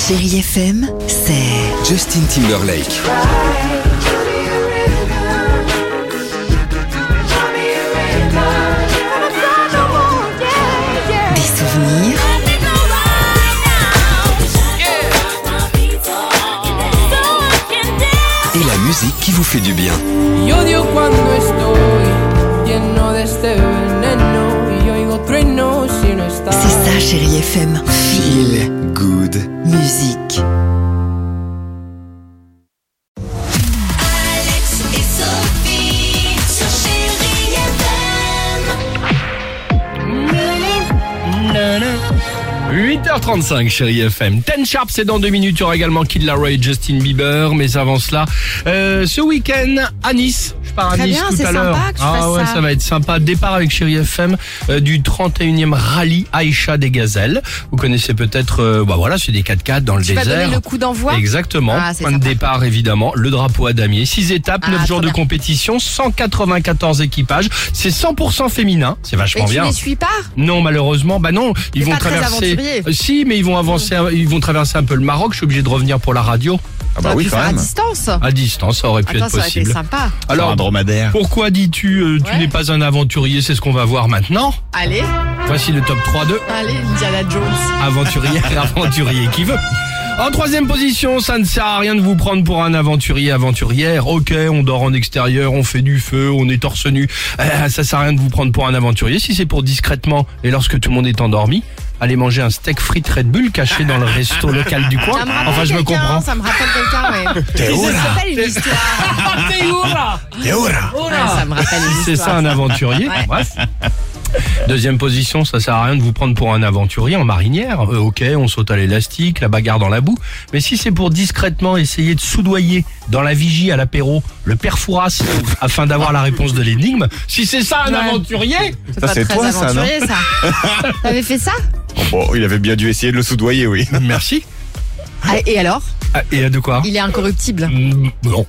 Chérie FM, c'est Justin Timberlake. des souvenirs, Et la musique qui vous fait du bien. Y odio cuando estoy lleno de este veneno y oigo truenos si no estás. c'est ça Chérie FM. Feel good. Musique. Alex et Sophie sur Chérie FM. 8h35, Chérie FM. 10 Sharp, c'est dans 2 minutes. Il y aura également Kid Laroi et Justin Bieber. Mais avant cela, ce week-end à Nice. Je pars à Très Nice bien, tout c'est à l'heure. sympa que tu fasses ouais, ça. ça va être sympa. Départ avec Chérie FM du 31e rallye Aïcha des Gazelles. Vous connaissez peut-être, voilà, c'est des 4x4 dans le Tu vas désert. donner le coup d'envoi. Exactement. Ah, c'est Point de sympa. départ, évidemment. Le drapeau à damier. 6 étapes, 9 Ah, jours trop de bien. compétition, 194 équipages. C'est 100% féminin. C'est vachement Et tu bien. les suis pas? Non, malheureusement, non. Ils T'es vont pas très traverser. aventurier. Si, mais ils vont avancer. Ils vont traverser un peu le Maroc. Je suis obligé de revenir pour la radio. Ah bah T'aurais oui, pu quand faire à même. distance. À distance, ça aurait pu Attends, être ça aurait été possible. sympa. Sur Alors, un dromadaire. pourquoi dis-tu tu Ouais. n'es pas un aventurier? C'est ce qu'on va voir maintenant. Allez, Voici le top 3 de allez, Indiana Jones. aventurier qui veut. En 3e position, ça ne sert à rien de vous prendre pour un aventurière. Ok, on dort en extérieur, on fait du feu, on est torse nu. Ça sert à rien de vous prendre pour un aventurier. Si c'est pour discrètement et lorsque tout le monde est endormi, allez manger un steak frites Red Bull caché dans le resto local du coin. Ça me rappelle Enfin, je me quelqu'un, comprends. Ça me rappelle quelqu'un, ouais. Ça s'appelle une histoire. Ouais, ça me rappelle une histoire. C'est ça un aventurier. Ouais. Bref. 2e position, ça sert à rien de vous prendre pour un aventurier en marinière. Ok, on saute à l'élastique, la bagarre dans la boue. Mais si c'est pour discrètement essayer de soudoyer dans la vigie à l'apéro le père Fouras afin d'avoir la réponse de l'énigme, si c'est ça un Ouais. aventurier, C'est Ça, pas c'est très toi, ça, non aventurier, ça. T'avais fait ça? Bon, il avait bien dû essayer de le soudoyer, oui. merci. Ah, et alors? Ah, et de quoi? Il est incorruptible. Non.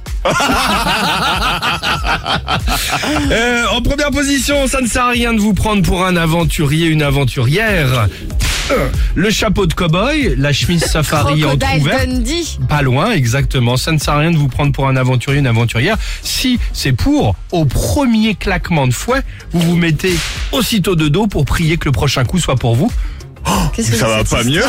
En première position, ça ne sert à rien de vous prendre pour un aventurier, une aventurière. Le chapeau de cow-boy, la chemise safari Crocodile entrouverte. Dundee. Pas loin, exactement. Ça ne sert à rien de vous prendre pour un aventurier, une aventurière. Si c'est pour, au premier claquement de fouet, vous vous mettez aussitôt de dos pour prier que le prochain coup soit pour vous. Qu'est-ce que Ça c'est va cette pas mieux.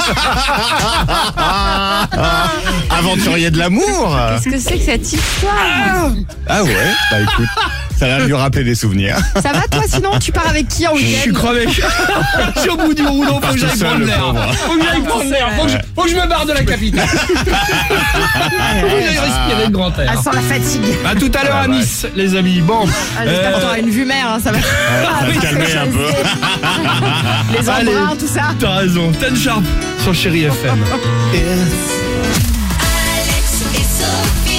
Aventurier de l'amour. Qu'est-ce que c'est que cette histoire? Ah ouais, bah écoute, ça va lui rappeler des souvenirs. Ça va toi sinon? Tu pars avec qui en Je suis week-end? crevé. Je suis au bout du rouleau, faut que j'aille tout seul, prendre le l'air. pauvre. Faut que j'aille prendre l'air. Faut que je me barre de la capitale. Faut que j'aille respirer le grand air. Elle sent la fatigue. À tout à l'heure à Nice, les amis. Bon. J'espère que t'auras une vue mer, hein, ça va. Ça va se calmer un peu. Les Allez. embruns, tout ça. T'as raison. 10 Sharp sur Chérie FM. Alex et Sophie.